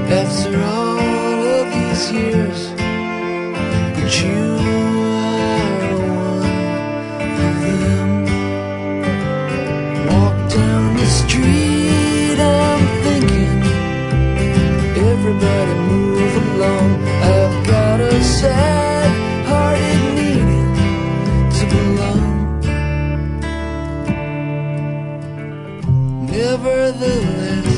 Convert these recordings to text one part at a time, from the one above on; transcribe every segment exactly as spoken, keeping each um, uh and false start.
After all of these years, but you are one of them. Walk down the street, I'm thinking, everybody move along. I've got a sad-hearted needing to belong. Nevertheless,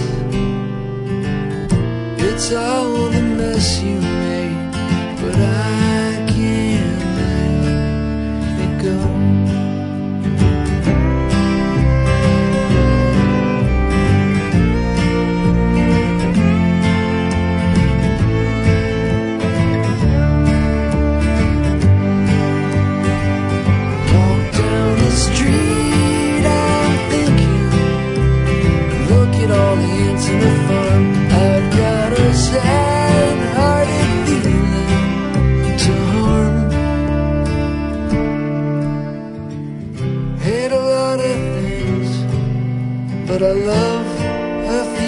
it's all the mess you made, but I can't let it go. Walk down the street, I'm thinking, look at all the ants in the farm. I've got a sad-hearted feeling to harm. Hate a lot of things, but I love a